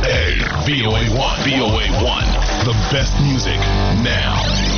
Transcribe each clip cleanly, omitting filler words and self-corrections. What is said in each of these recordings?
Hey, VOA1. VOA1. The best music now.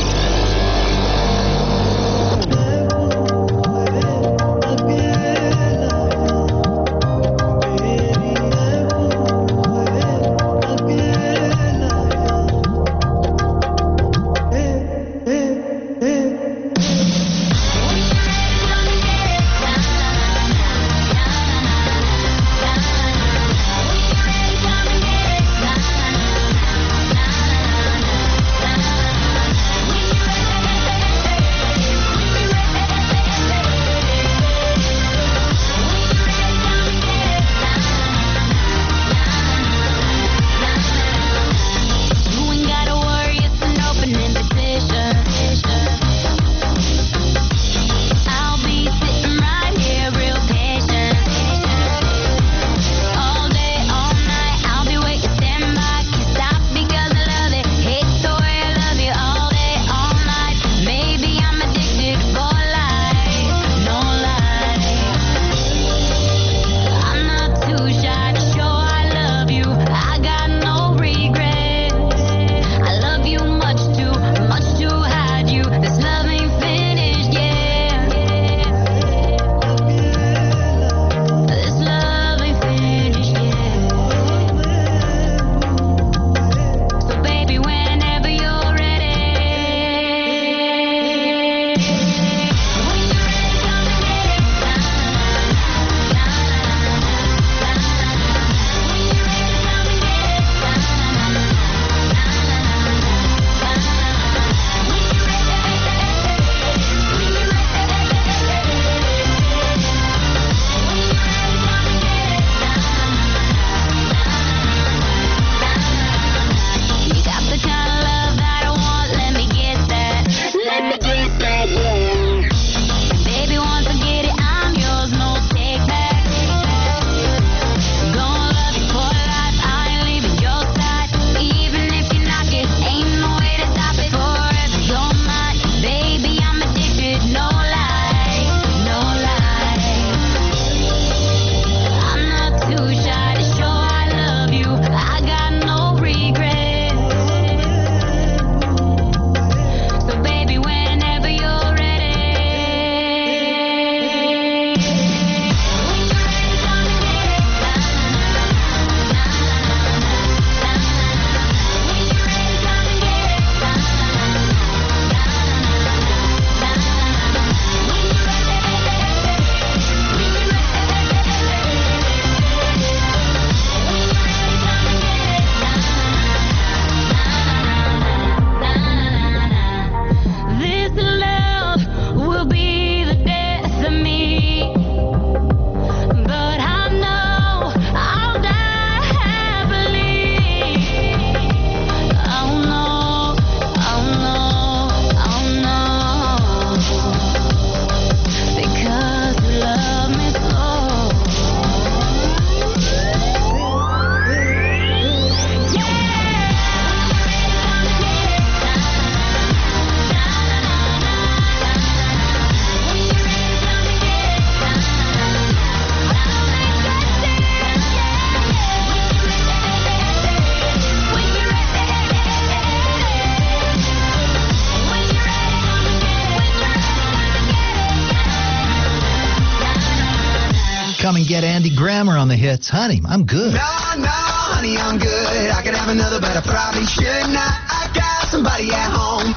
Come and get Andy Grammer on the hits. Honey, I'm good. No, honey, I'm good. I could have another, but I probably should not. I got somebody at home.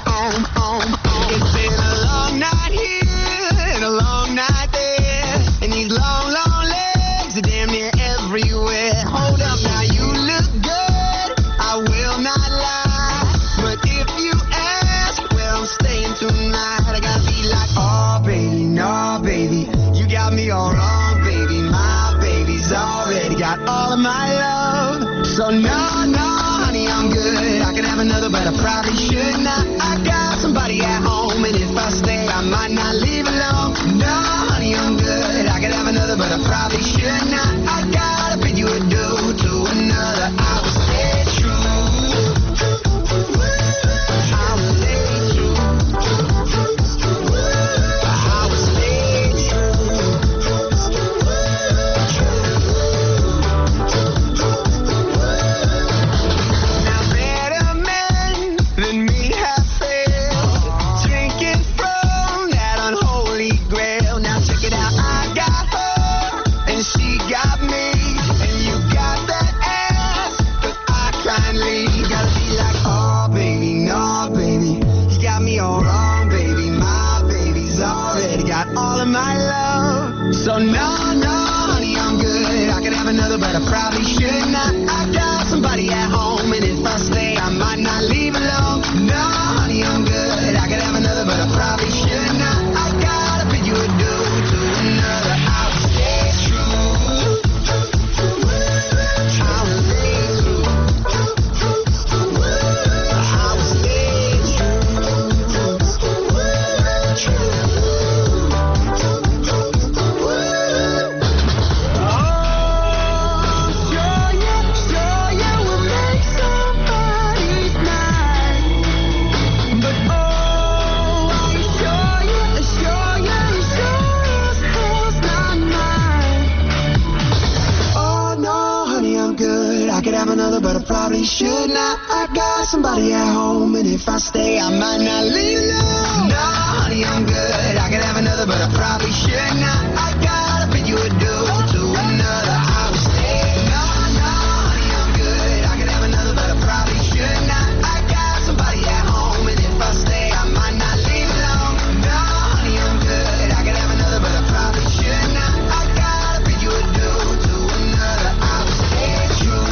It's been a long night here and a long night there. And these long, long legs are damn near everywhere. Hold up now, you look good. I will not lie. But if you ask, well, I'm staying tonight. I gotta be like, oh, baby, no, baby. You got me all wrong, baby. My baby's already got all of my love. So no, honey, I'm good. I could have another, but I probably should not. I got somebody at home, and if I stay, I might not leave alone. No, honey, I'm good. I could have another, but I probably should not. I gotta bid you adieu to another. I will stay true. I will stay true. I will stay true. Oh, no, no, honey, I'm good. I could have another, but I probably should not. I got somebody at home, and if I stay, I might not leave alone. No, honey, I'm good. I could have another, but I probably should not. I gotta bid you adieu to another. I will stay true. I will stay true. I will stay true. But I probably should not. I got somebody at home, and if I stay, I might not leave alone. No, honey, I'm good. I could have another, but I probably should not. I gotta bid you adieu to another. I will stay. No, no, honey, I'm good. I could have another, but I probably should not. I got somebody at home, and if I stay, I might not leave alone. No, honey, I'm good. I could have another, but I probably should not. I gotta bid you adieu to another. I will stay true.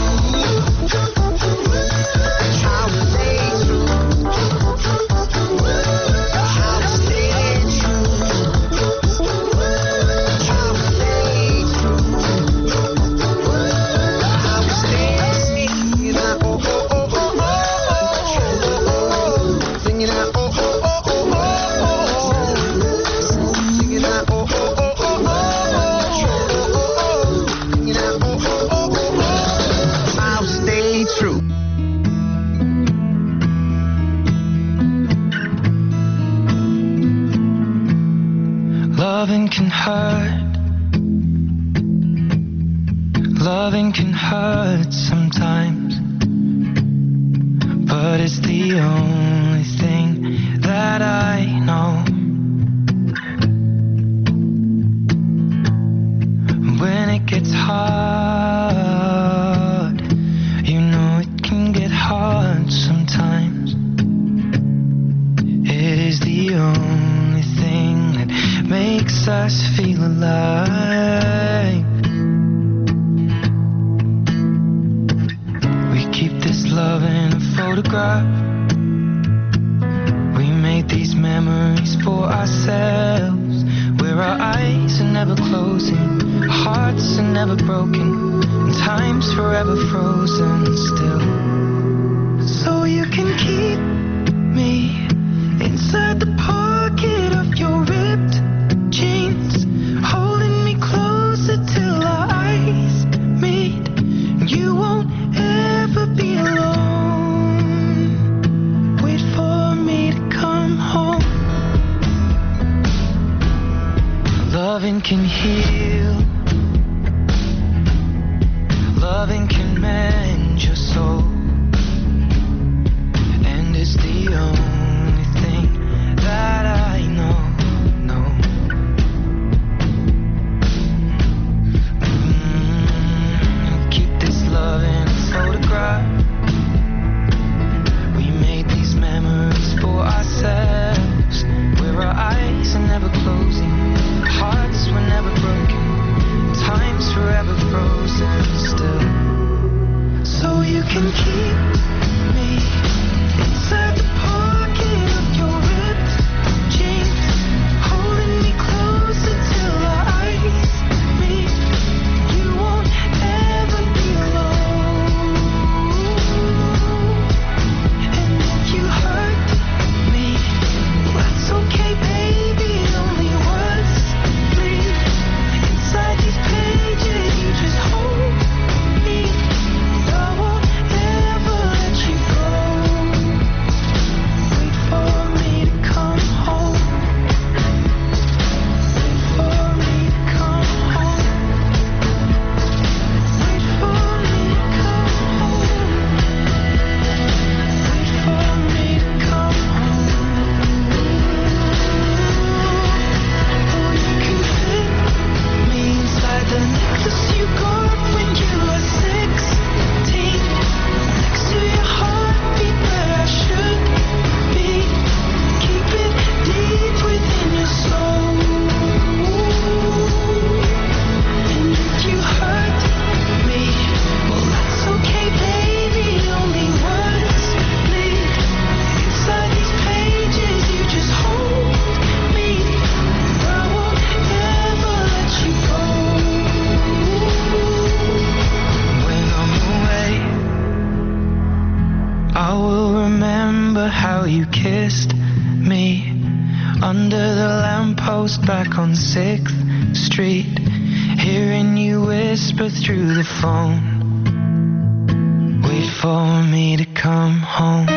Loving can hurt. Loving can hurt sometimes, but it's the only thing that I know. When it gets hard, you know it can get hard sometimes. It is the only thing that makes us feel alive. We keep this love in a photograph. We made these memories for ourselves, where our eyes are never closing, our hearts are never broken, and time's forever frozen still. So you can keep me inside the pocket of your ripped jeans, holding me closer till our eyes meet. You won't ever be alone. Wait for me to come home. Loving can heal. Loving can mend your soul. And it's the only thing that I know. Keep this love in a photograph. We made these memories for ourselves, where our eyes are never closing, our hearts were never broken, you kissed me under the lamppost back on 6th Street, hearing you whisper through the phone, wait for me to come home.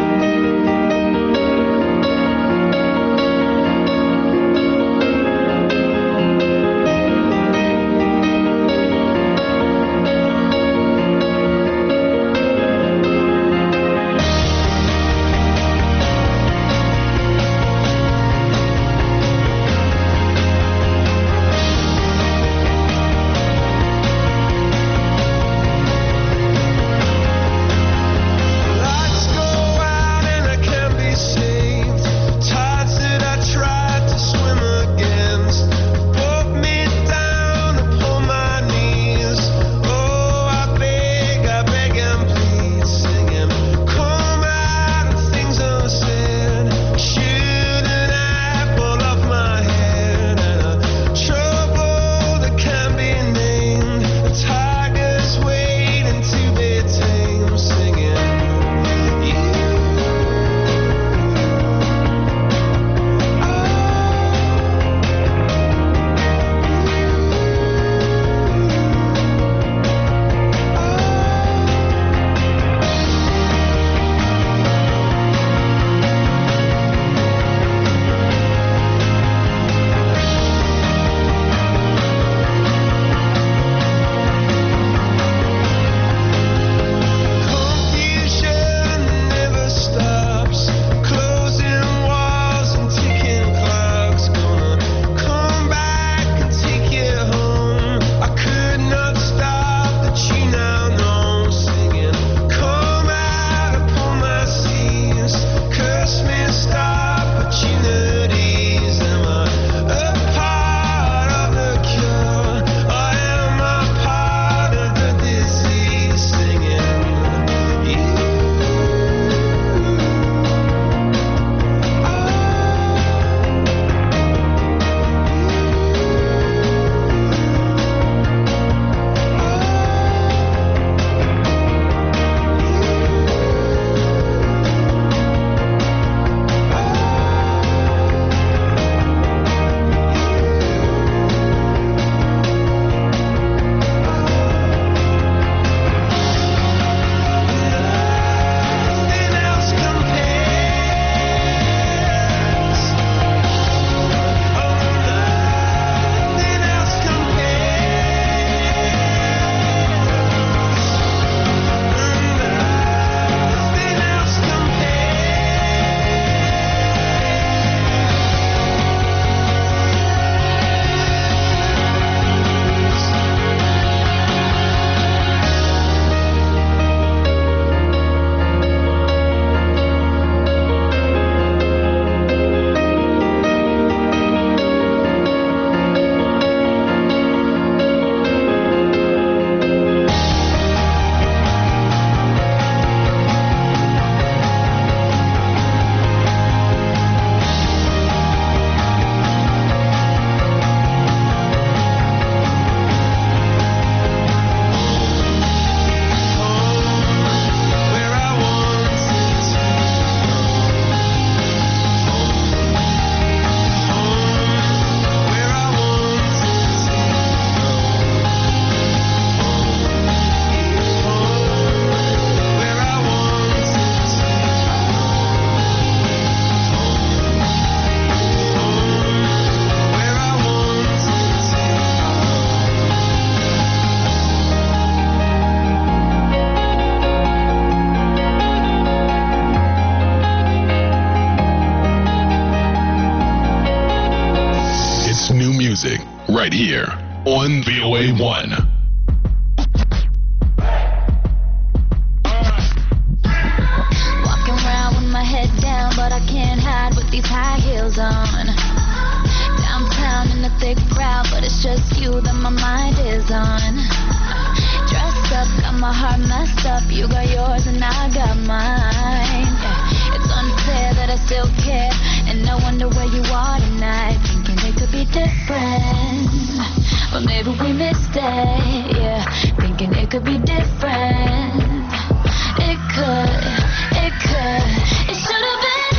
music right here on VOA 1. Walking around with my head down, but I can't hide with these high heels on. Downtown in the thick crowd, but it's just you that my mind is on. Dressed up, got my heart messed up. You got yours and I got mine. Yeah. It's unfair that I still care, and I wonder where you are tonight. Thinking it could be different, but maybe we missed it. Yeah, thinking it could be different. It could. It should have been.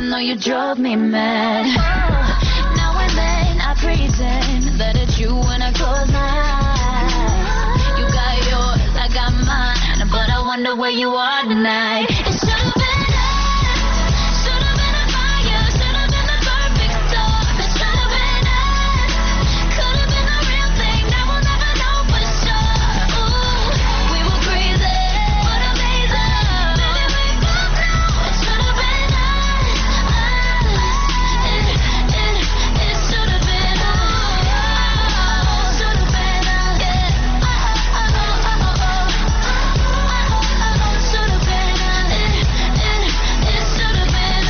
even though you drove me mad. Oh, now and then I pretend that it's you when I close my eyes. You got yours, I got mine, but I wonder where you are tonight. It should've been us, should've been a fire, should've been the perfect storm. It should've been us, could've been the real thing. Now we'll never know for sure. Ooh, we were crazy, but amazing. Maybe we both know it should've been us. It should've been us. Should've been us. Should've been us. It should've been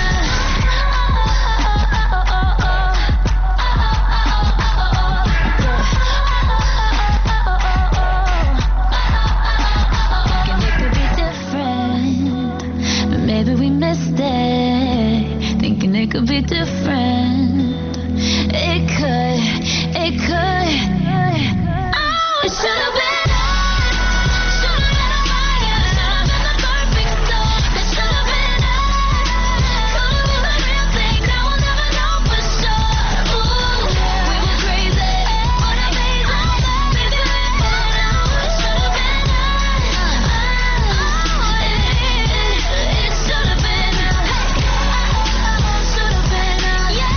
Thinking it could be different, but maybe we missed it. Thinking it could be different. It could. Oh, it should've been us. Should've been a fire. Should've been the perfect storm. It should've been us. Could've been the real thing. Now we'll never know for sure. Ooh, we were crazy, but amazing. Maybe we both know it should've been us. It should've been us. Should've been us. Yeah.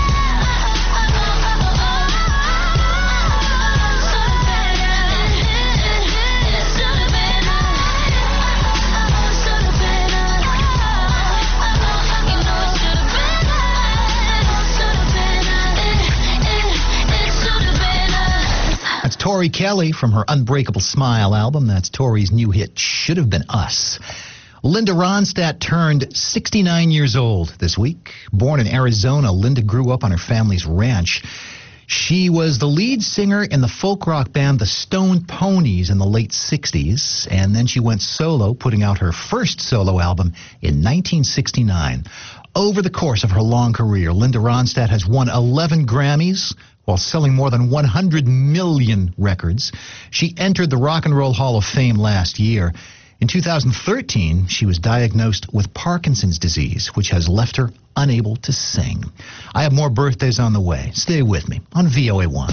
That's Tori Kelly from her Unbreakable Smile album. That's Tori's new hit, Should Have Been Us. Linda Ronstadt turned 69 years old this week. Born in Arizona, Linda grew up on her family's ranch. She was the lead singer in the folk rock band The Stone Ponies in the late 60s, and then she went solo, putting out her first solo album in 1969. Over the course of her long career, Linda Ronstadt has won 11 Grammys while selling more than 100 million records. She entered the Rock and Roll Hall of Fame last year. In 2013, she was diagnosed with Parkinson's disease, which has left her unable to sing. I have more birthdays on the way. Stay with me on VOA1.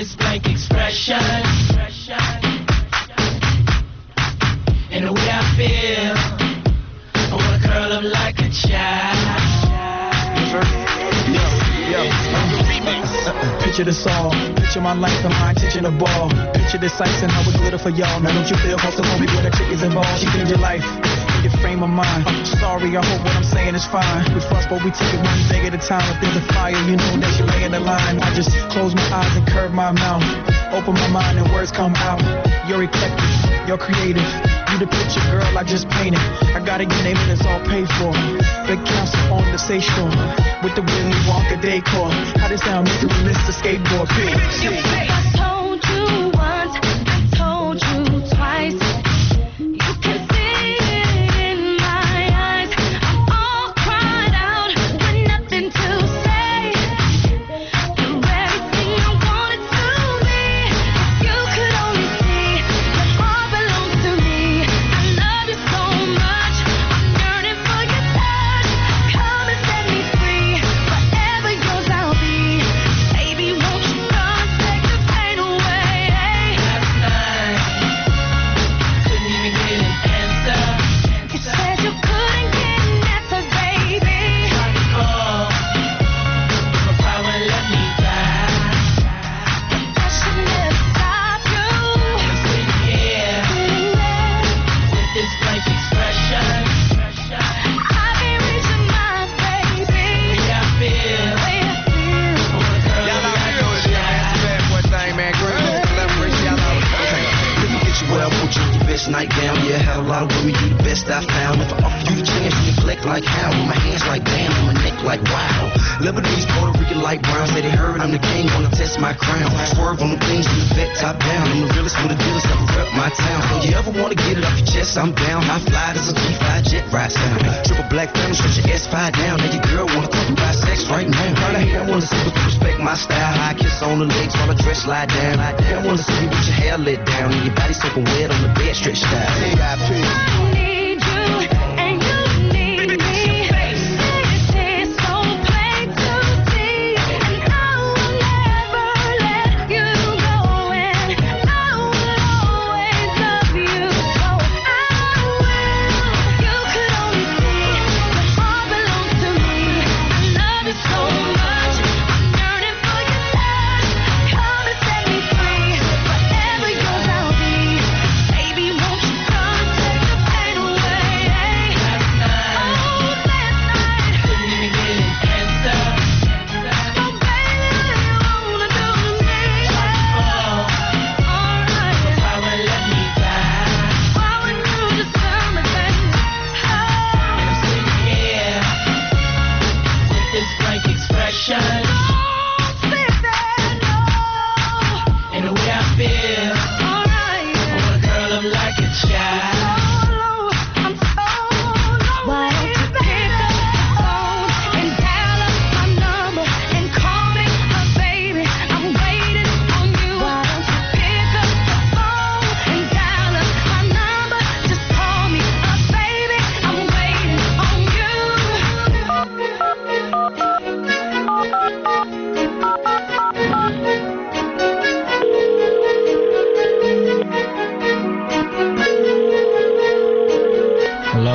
this blank expression. And the way I feel, I wanna curl up like a child. Picture this all, picture my life and mine teaching the ball. Picture this ice and how it glitter for y'all. Now don't you feel close to home where the chick is involved? She changed your life, in your frame of mind. I'm sorry, I hope what I'm saying is fine. We fuss, but we take it one day at a time. If there's a fire, you know that she lay in the line. I just close my eyes and curve my mouth. Open my mind and words come out. You're eclectic, you're creative. You the picture, girl, I just painted. I gotta get name and it's all paid for. Big council on the seashore with the Willy Wonka decor. How this sound, Mr. Mr. Skateboard Pig. I told you once, I told you twice. You can see it in my eyes. I'm all cried out with nothing to say. You're everything I wanted to be. If you could only see your heart belongs to me. I love you so much. I'm yearning for your touch. Come and set me free. Forever yours I'll be. Baby, won't you come take the pain away? Last night, couldn't even get an answer. You said you couldn't get an answer, baby. Tried to call, my power let me die. That should never stop you. I'm sitting here with this blank expression. I can't reach your mind, baby. The way I feel, Way I feel. I wanna curl up like a child. Well, I want you your best nightgown. Yeah, had a lot of women, you the best I found. If I offer you the chance, you neglect like how? With my hands like damn, and my neck like wow. Lebanese, Puerto Rican, like brown. Say they heard I'm the king, wanna test my crown. Swerve on the things from the vet top down. I'm the realest one of the dealers, never rep my town. So you ever wanna get it off your chest, I'm down. High fly, there's a G5 jet ride sound. Triple black diamonds, stretch your S5 down. Now your girl wanna talk about sex right now. Kinda hate, I wanna see what you respect my style. High kiss on the legs while I dress slide down. I wanna see you with your hair let down and your body soaking wet on the bed stretched out. I need you and you need me. This is so plain to see, and I will never let you go. And I will always love you, so I will. You could only see your heart belongs to me. I love you so much, I'm yearning for your touch. Come and set me free. Forever yours I'll be. Baby, won't you come take the pain away? Last night, Oh, last night. couldn't even get an answer. Oh, baby, what you wanna do to me? Fall, Alright. power let me die. Why would you just tell me, baby? And I'm sitting here with this blank expression. Oh, baby, no. And the way I feel, Alright. I wanna curl up like a child. I'm so low. Why don't you pick up the phone and dial up my number and call me a baby? I'm waiting on you. Why don't you pick up the phone and dial up my number? Just call me a baby. I'm waiting on Hello?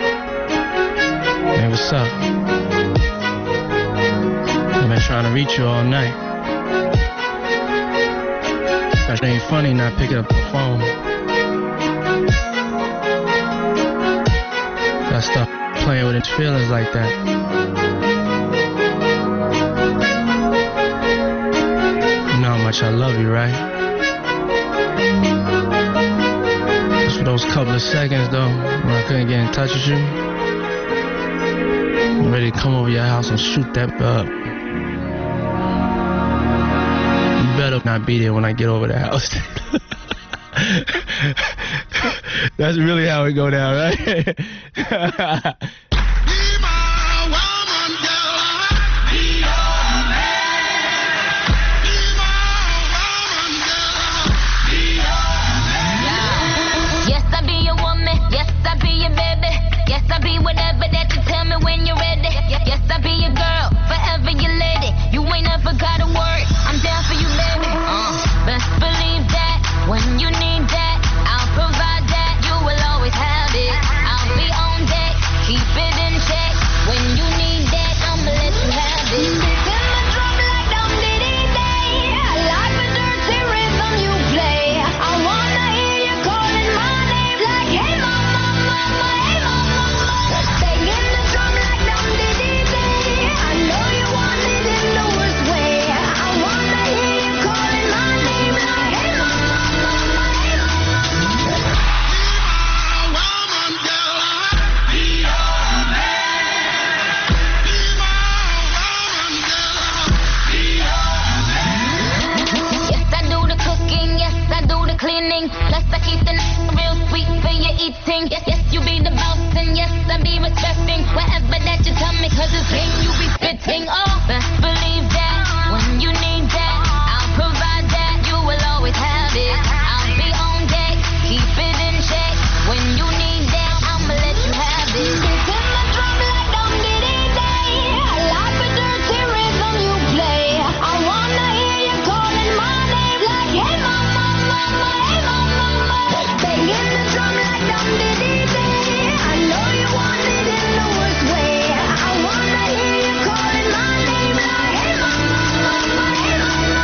Hey, what's up? I've been trying to reach you all night. That ain't funny not picking up the phone. Gotta stop playing with his feelings like that. You know how much I love you, right? Just for those couple of seconds, though, when I couldn't get in touch with you, I'm ready to come over your house and shoot that up. You better not be there when I get over the house. That's really how it go down, right? Yes, I be your woman. Yes, I be your baby. Yes, I be whatever that you tell me when you're ready. Yes, I be your girl, forever your lady. You ain't never gotta worry. I'm down for you, baby. pain you be spitting. Oh, best believe that when you need that, I'll provide that. You will always have it. I'll be on deck, keep it in check. When you need that, I'ma let you have it. It's in my drum like Dum Diddy Day. I like the dirty rhythm you play. I wanna hear you calling my name like, hey mama, mama, hey mama, mama. Banging the drum like Dum Diddy Day. I know you want it in the worst way. I wanna hear you calling my name like, hey mama, mama, hey mama.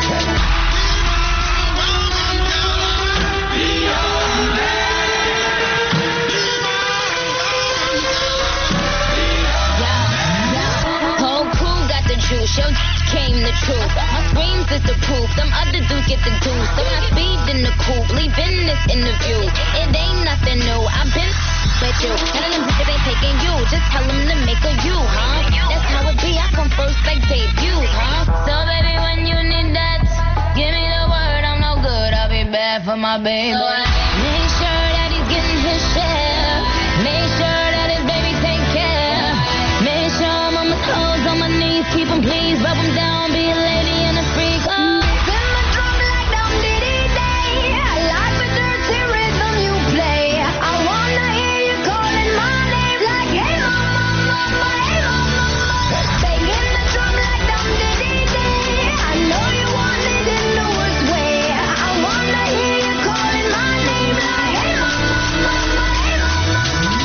Whole crew got the juice, yo came the truth. My screams is the proof, them other dudes get the deuce. So I speed in the coupe, leaving this interview. It ain't nothing new, I've been with you. None of them bitches ain't taking you, just tell them to make a you, huh? That's how it be, I come first like debut, huh? So baby, when you need that, give me the word, I'm no good, I'll be bad for my baby. Make sure that he's getting his share. Make sure that his baby take care. Make sure I'm on my toes, on my knees, keep him please, rub him down, be a lady and a freak. Oh. Spin my drum like Dum Diddy Day. I like the dirty rhythm you play. I wanna hear you calling my name like, hey mama, mama, hey mama, mama. Banging the drum like Dum Diddy Day. I know you want it in the worst way. I wanna hear you calling my name like, hey mama, mama, hey mama.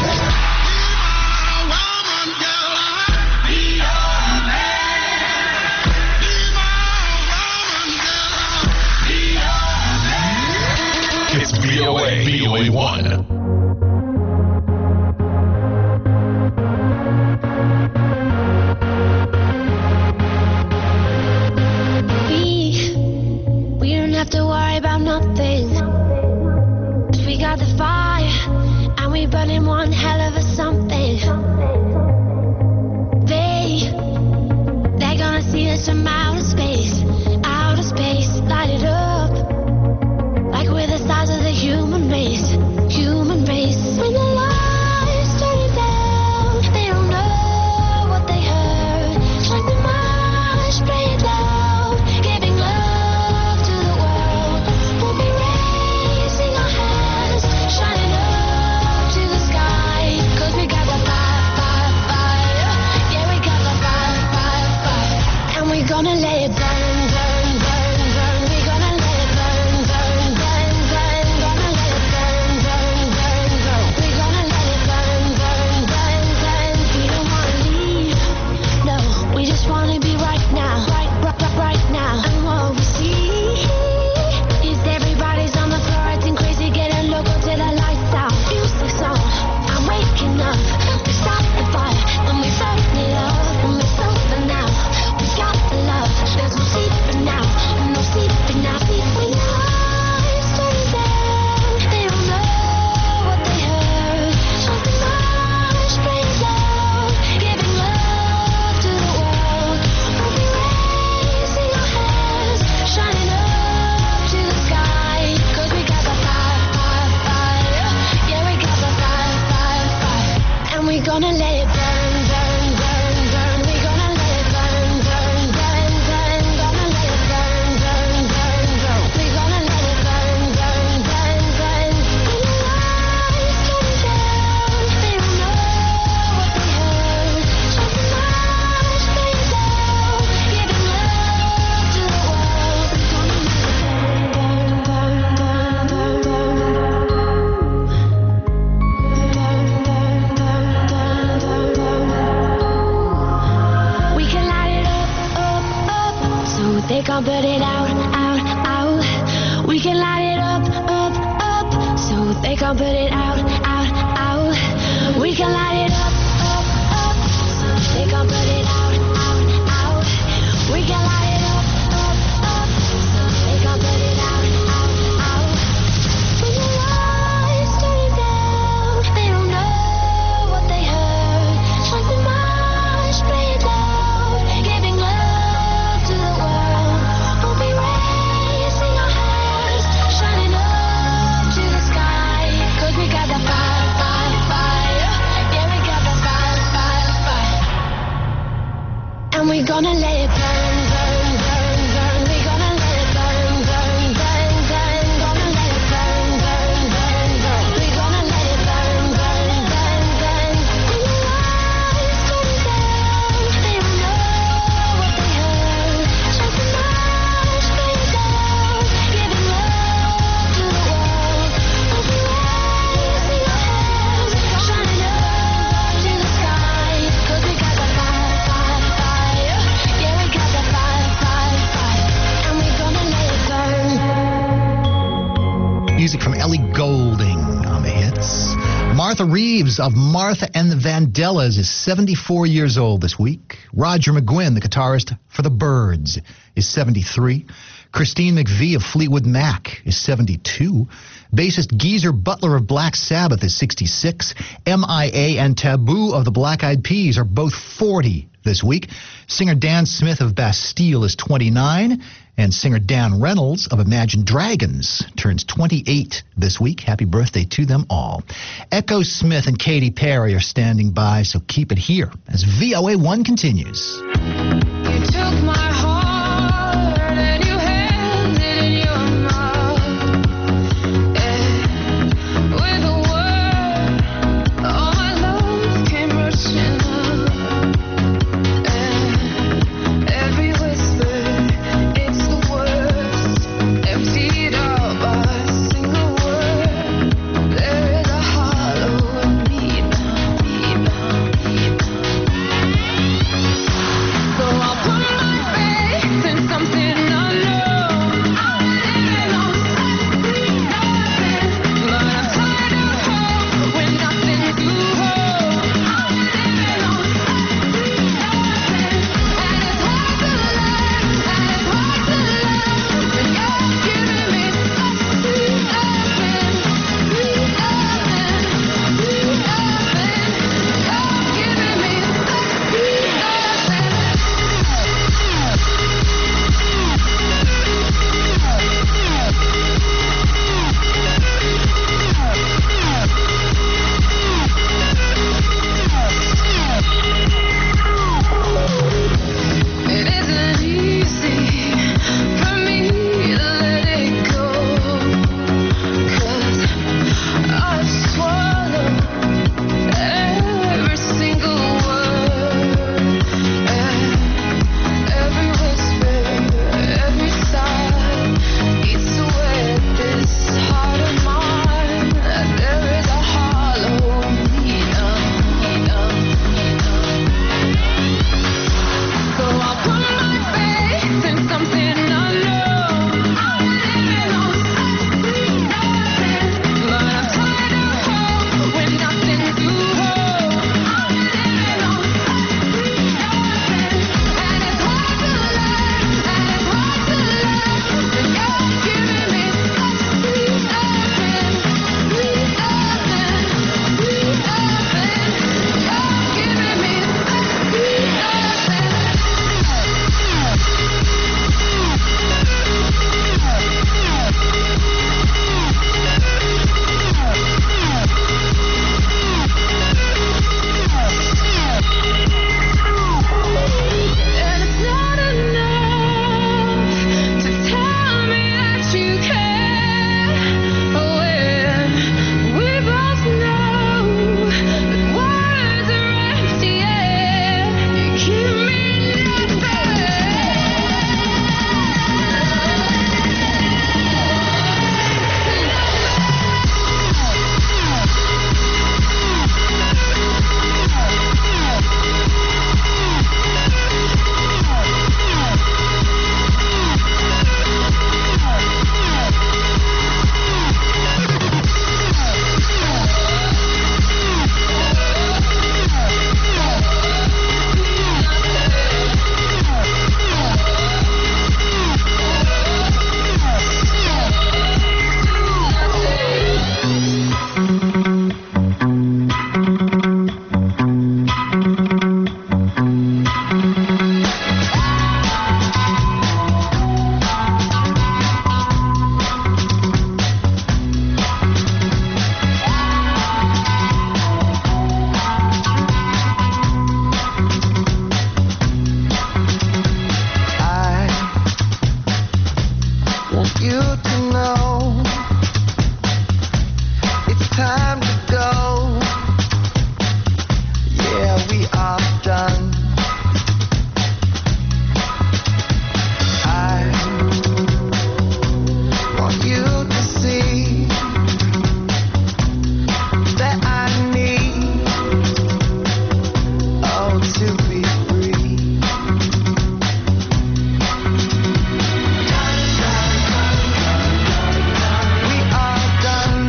It's VOA1. We don't have to worry about nothing. 'Cause we got the fire and we burning one hell of a something. They're gonna see us from outer space, light it up like we're the size of the human race. When the lights turn down, they don't know what they heard. Shine the march, play it loud, giving love to the world. We'll be raising our hands, shining up to the sky. 'Cause we got the fire, fire. Yeah, we got the fire. And we're gonna let it burn, burn, burn, burn. We're gonna let it burn, burn, burn, burn. Gonna let it burn, burn, burn, burn. We're gonna let it burn, burn, burn, burn. We don't wanna leave, no. We just wanna be right now, right now. And what we see is everybody's on the floor acting crazy, getting local till the lights out. Music's on, I'm waking up. We start the fire and we burn it up. And we're sober now, we got the love. There's no sleeping now, no sleeping now. When the lights turn down, they don't know what they heard. Shine the march, play it loud, giving love to the world. We'll be raising our hands, shining up to the sky. 'Cause we got the fire. Yeah, we got the fire. And we're gonna let it burn, burn, burn, burn. We're gonna let it burn, burn, burn, burn. Gonna let it burn, burn, burn, burn. We're gonna let it burn, burn, burn, burn. When the lights turn down, they don't know what they heard. Shine the march, play it loud, giving love to the world. We're gonna let it burn, burn, burn, burn, burn, burn. We can light it up, so they can't put it out. We can light it up, so they can't put it out. We can light it up, so they can't put it out. We can light it up, so they can't put it out. When the lights turn down, they don't know what they heard. Shine the march, play it loud, giving love to the world. We'll be raising our hands, shining up to the sky. 'Cause we got the fire. Yeah, we got And we're gonna let it burn, burn, burn, burn. We're gonna let it burn, burn, burn, burn. Gonna let it burn, burn, burn, burn. We're gonna let it burn, burn, burn, burn. And your eyes going down, they don't know what they heard. Just a march for yourself, giving love to the world. Open eyes, see your hands shining up to the sky. 'Cause we got the fire, fire, fire. Yeah, we got the fire, fire, fire. And we're gonna let it burn. Music from Ellie Goulding on the hits. Martha Reeves of Martha and the Vandellas is 74 years old this week. Roger McGuinn, the guitarist for the Byrds, is 73. Christine McVie of Fleetwood Mac is 72. Bassist Geezer Butler of Black Sabbath is 66. MIA and Taboo of the Black Eyed Peas are both 40 this week. Singer Dan Smith of Bastille is 29. And singer Dan Reynolds of Imagine Dragons turns 28 this week. Happy birthday to them all. Echo Smith and Katy Perry are standing by, so keep it here as VOA1 continues. You took my heart and you held it in your mouth. With a word, all my love came rushing up. Every whisper, it's the worst. Emptied out by a single word. There is a hollow and deep down, deep down, deep down. So I'll put my to be free. We are done.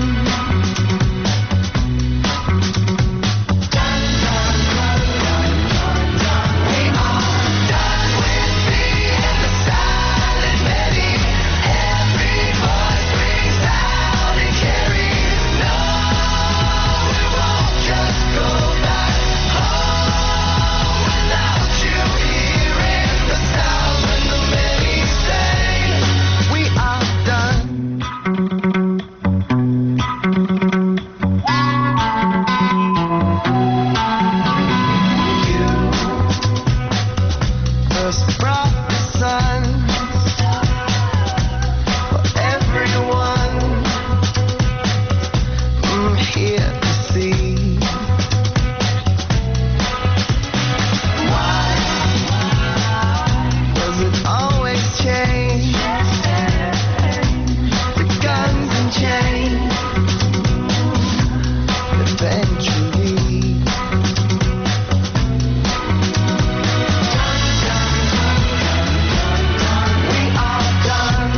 We are done with being the silent Betty. Every voice rings out and carries. No, we won't just go back home without you hearing the sound when the many say we are done. You first brought the sun for everyone here to see. Why does it always change? The guns and chains eventually. We are done.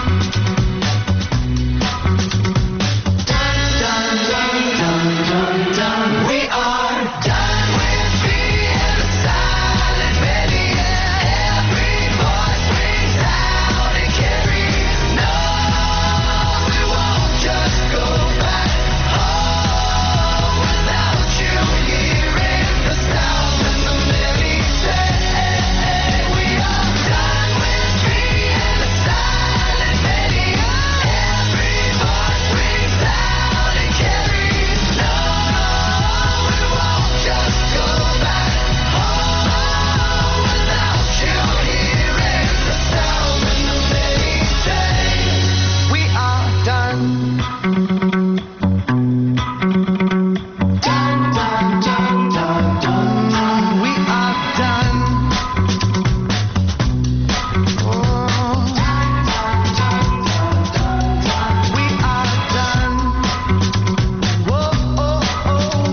We are done with being the silent Betty. Every voice rings out and carries. No, we won't just go back home without you hearing the sound when the many say we are done with being the silent Betty. Every voice rings out and carries. No, we won't just go back home without you hearing the sound when the many say we are done. We are done. Oh. We are done. Whoa, oh, oh,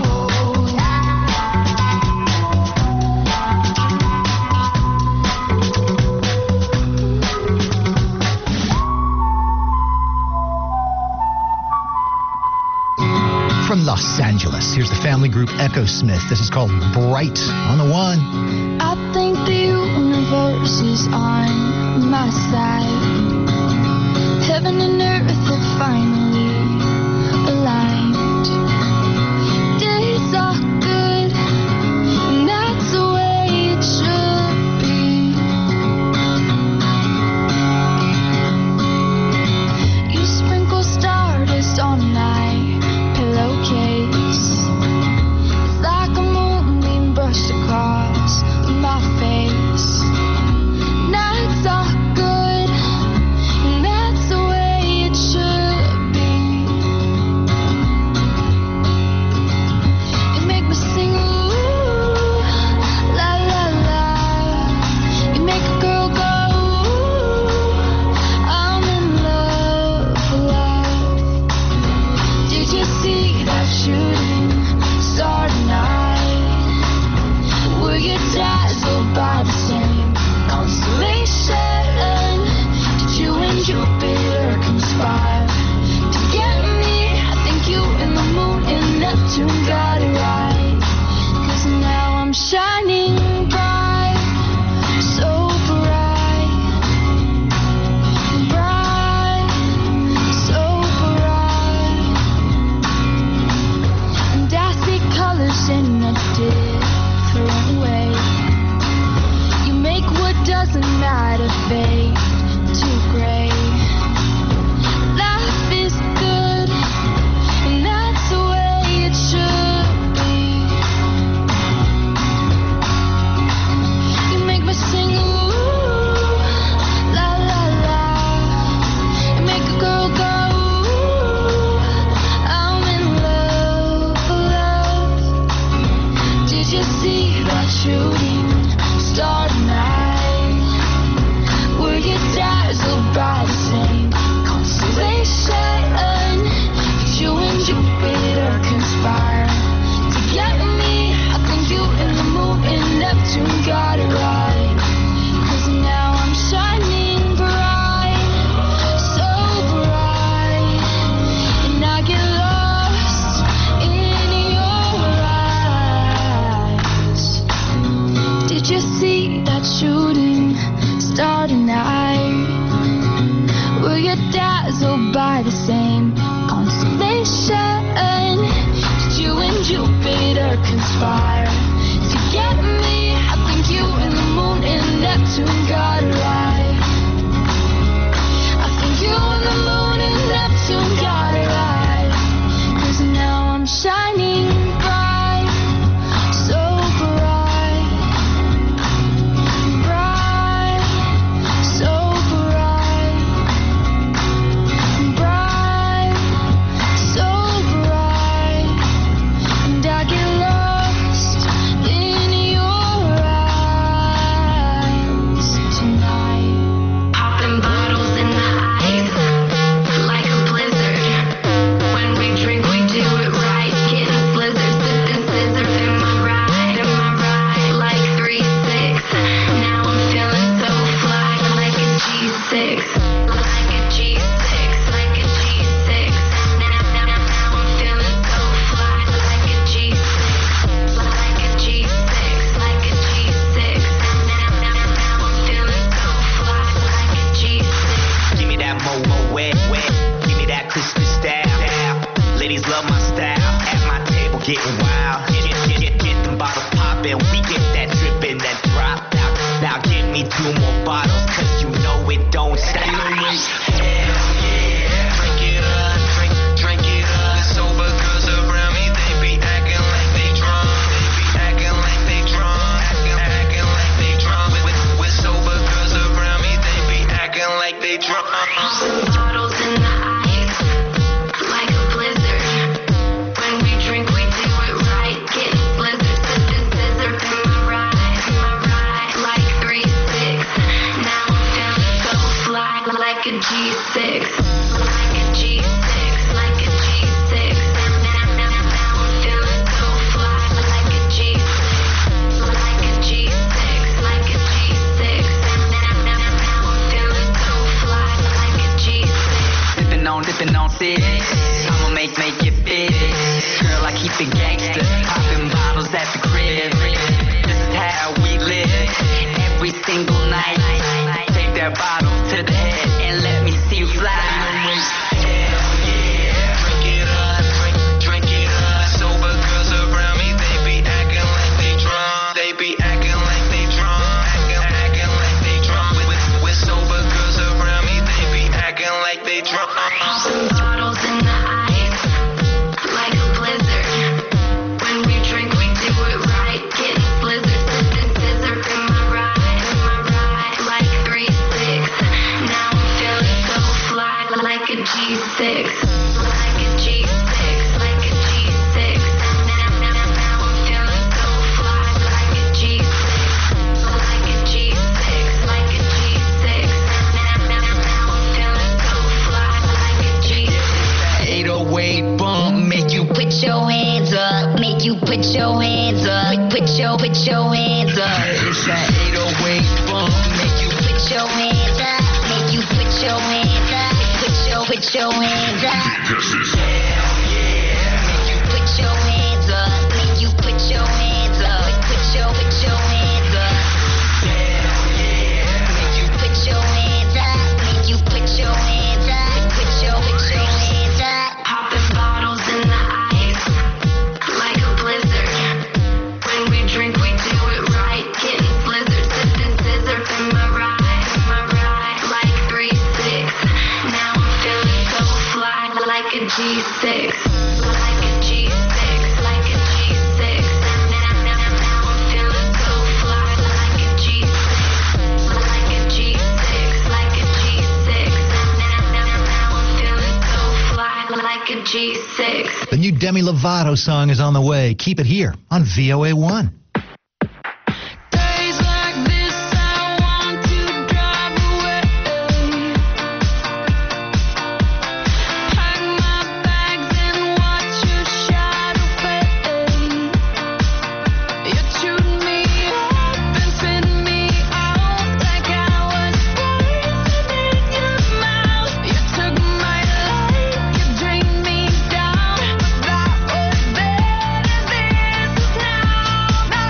From Los Angeles, here's the family group Echo Smith. This is called Bright on the One. I think the universe is on my side. Heaven and earth have finally aligned. Days are good, and that's the way it should be. You sprinkle stardust on my pillowcase. It's like a moonbeam brushed across my face. Nights are good, and that's the way it should be. Did you see that shooting star tonight? Were you dazzled by the same constellation? Did you and Jupiter conspire to get me? I think you and the moon and Neptune got it right. I think you and the moon and Neptune got it right. 'Cause now I'm shining bright, so bright, bright, so bright, bright, so bright, and I get lost in your eyes tonight. Popping bottles in the ice, like a blizzard. When we drink, we do it right. Getting blizzard, sipping scissors in my ride, like 3-6. Now I'm feeling so fly, like a G6, like a G6, like a G6. Now I'm feeling so fly, like a G6, like a G6, like a G6. Now I'm feeling so fly, like a G6. Give me that mo wet. Give me that Christmas style. Ladies love my style. At my table getting wild. Get them bottles poppin'. We get that drippin', that drop out. Now give me 2 more bottles, 'cause you know it don't stop. Hell yeah. Drink it up. Drink it up. Sober girls around me, they be acting like they drunk. Acting like they drunk. Acting like they drunk. With sober girls around me, they be acting like they drunk. Bottles in the ice, like a blizzard. When we drink, we do it right. Getting blizzard, sipping scissors in my ride, like 3-6. Now I'm feeling so fly, like a G6, like a G6, like a G6. Now I'm feeling so fly, like a G6, like a G6, like a G6. Now I'm feeling so fly, like a G6. Dipping on six. I'ma make it big. Girl, I keep it gangster. Popping bottles at the crib. This is how we live. Every single night. Take that bottle to the head and let me see you fly. Hell yeah. Drink it up. Drink it up. Sober girls around me, they be acting like they drunk. They be acting like they drunk. Acting like they drunk. With sober girls around me, they be acting like they drunk. Bottles in the ice, like a blizzard. When we drink, we do it right. Getting blizzard, sipping scissors in my ride, like 3-6. Now I'm feeling so fly, like a G6, like a G6, like a G6. Now I'm feeling so fly, like a G6, like a G6, like a G6. Now I'm feeling so fly, like a G6. 808 bump, make you put your hands up, make you put your hands up, put your hands up. It's that 808 bump, make you put your hands up, make you put your hands up, put your hands up. This is Hell yeah, make you put your hands up, make you put your hands up, put your hands up. Hell yeah, make you put your hands up, make you put your hands up, put your hands up. Popping bottles in the ice, like a blizzard. When we drink, we do it right. Getting blizzard, sipping scissors in my ride, like 3-6. Now I'm feeling so fly, like a G6, like a G6, like a G6. Now I'm feeling so fly, like a G6, like a G6, like a G6. Now I'm feeling so fly, like a G6. The new Demi Lovato song is on the way. Keep it here on VOA1. Days like this, I want to drive away. Pack my bags and watch your shadow fade. You chewed me up and spit me out like I was poison in your mouth. You took my life, you drained me down. That was then, and this is now.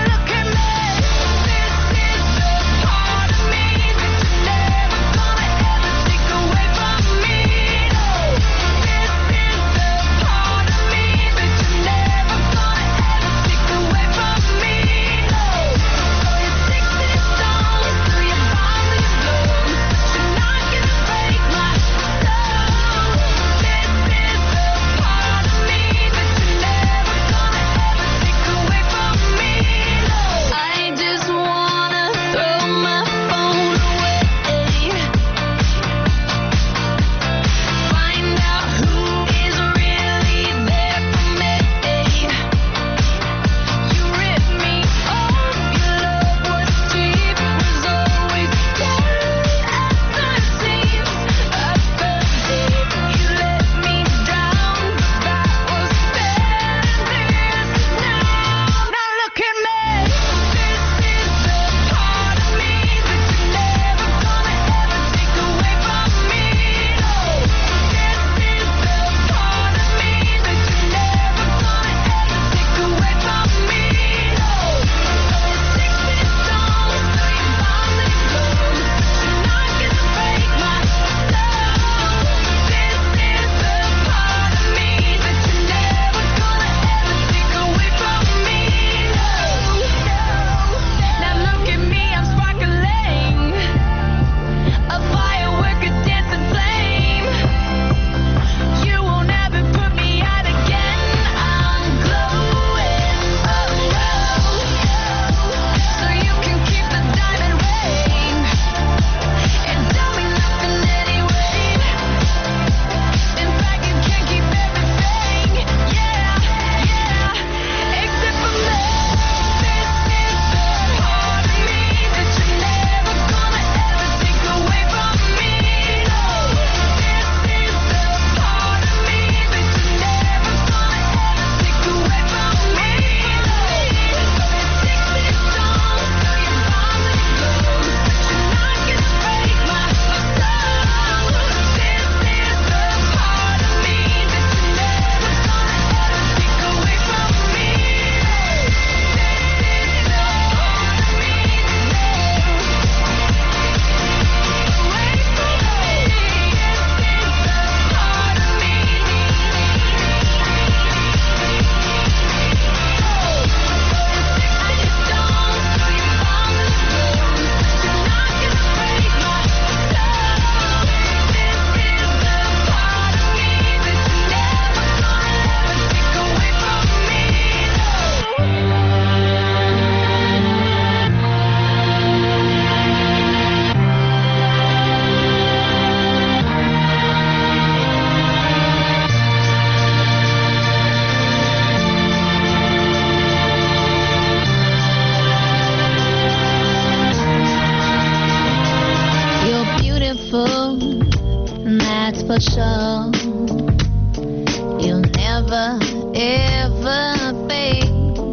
for sure. You'll never, ever fade.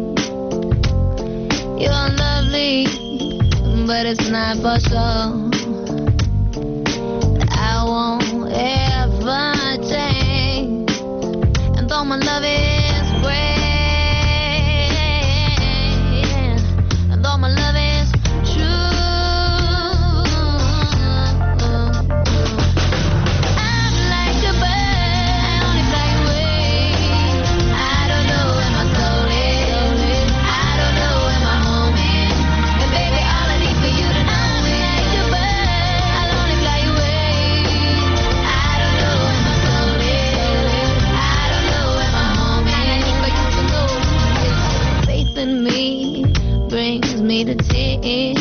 You're lovely, but it's not for sure. I won't ever change. And though my love is great, and though my love is true, I'm like a bird, I only fly away. I don't know where my soul is, I don't know where my home is. And baby, all I need for you to know is like a bird, I'll only fly away. I don't know where my soul is, I don't know where my home is. I need for you to know faith in me brings me to tears.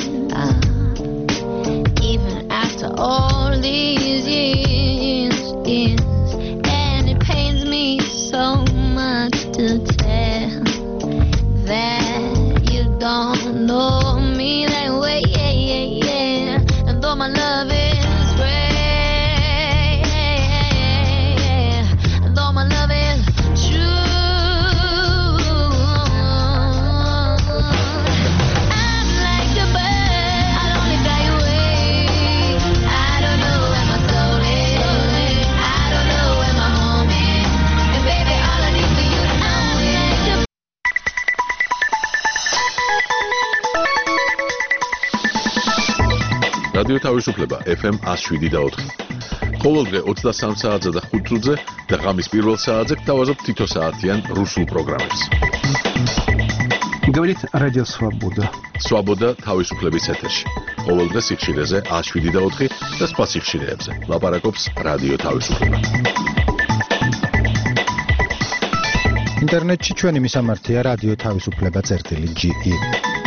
Even after all these years, and it pains me so much to tell that you don't know me that way, and though my love is great, and though my love is true, I'm like a bird, I'll only fly away. I don't know where my soul is, I don't know where my home is. And baby, all I need for you to know is like a რადიო თავისუფლება FM 107.4. ყოველდღე 23 საათზე და 5 წუთზე და ღამის პირველ საათზე გთავაზობთ თითო საათიან რუსულ პროგრამებს. Говорит Радио Свобода. Свобода თავისუფლების ეთერში. ყოველდღე სიხშირეზე 107.4 და სხვა სიხშირეებზე. ლაპარაკობს რადიო თავისუფლება. ინტერნეტში ჩვენი მისამართია რადიო თავისუფლება.ge